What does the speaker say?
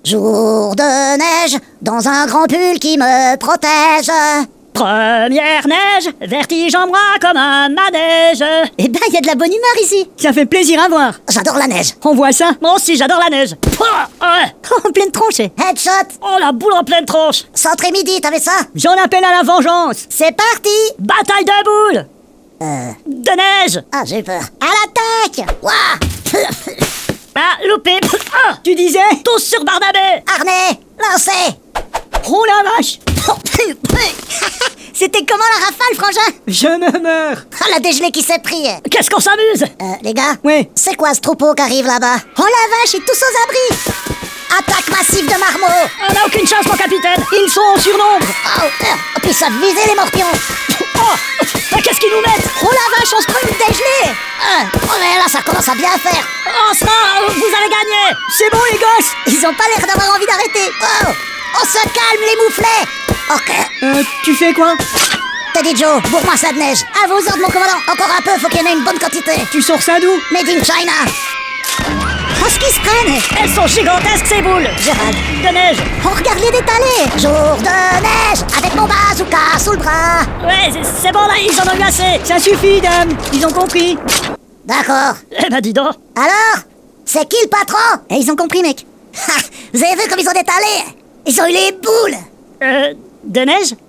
Jour de neige, dans un grand pull qui me protège. Première neige, vertige en moi comme un manège. Eh ben, il y a de la bonne humeur ici. Ça fait plaisir à voir. J'adore la neige. On voit ça? Moi aussi, j'adore la neige. Ouais. En pleine tronche. Headshot. Oh, la boule en pleine tronche. Centre et midi, t'avais ça? J'en appelle à la vengeance. C'est parti. Bataille de boules. De neige. Ah, j'ai eu peur. À l'attaque. Ouah. Ah, loupé. Ah, tu disais? Tous sur Barnabé. Harnais, lancez. Oh la vache. C'était comment la rafale, frangin? Je me meurs. Ah, la dégelée qui s'est pris. Qu'est-ce qu'on s'amuse? Les gars? Oui. C'est quoi ce troupeau qui arrive là-bas? Oh la vache, ils tous aux abris. Attaque massive de marmots. On n'a aucune chance, mon capitaine. Ils sont en surnombre. Oh, puis ça visait les morpions. Oh, qu'est-ce qu'ils nous mettent? Oh la vache, on se prend une dégelée. Oh mais là, ça commence à bien faire. On se rend, vous avez gagné. C'est bon, les gosses. Ils ont pas l'air d'avoir envie d'arrêter. Oh, on se calme, les mouflets. Ok. Tu fais quoi? Teddy Joe, bourre-moi ça de neige. À vos ordres, mon commandant. Encore un peu, faut qu'il y en ait une bonne quantité. Tu sors ça d'où? Made in China. Oh, ce qu'ils se prennent. Elles sont gigantesques, ces boules. Gérald. De neige. On regarde les détalés. Jour de neige, avec mon bazooka sous le bras. Ouais, c'est bon là, ils en ont eu assez. Ça suffit, dame. Ils ont compris. D'accord. Eh ben, dis donc. Alors, c'est qui le patron? Et ils ont compris, mec. Vous avez vu comme ils ont détalé? Ils ont eu les boules. De neige?